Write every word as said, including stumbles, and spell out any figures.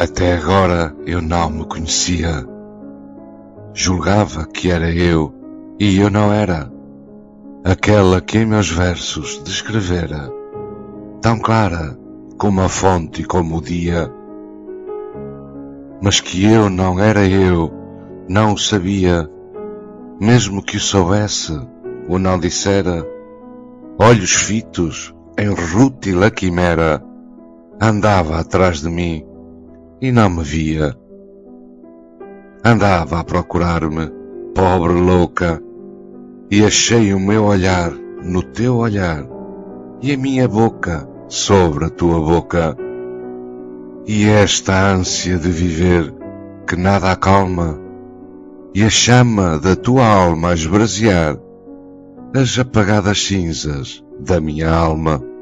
Até agora eu não me conhecia. Julgava que era eu, e eu não era. Aquela que em meus versos descrevera, tão clara como a fonte e como o dia. Mas que eu não era eu, não o sabia, mesmo que o soubesse, o não dissera. Olhos fitos em rútil a quimera, andava atrás de mim e não me via. Andava a procurar-me, pobre louca, e achei o meu olhar no teu olhar, e a minha boca sobre a tua boca. E esta ânsia de viver que nada acalma, e a chama da tua alma a esbrasear as apagadas cinzas da minha alma.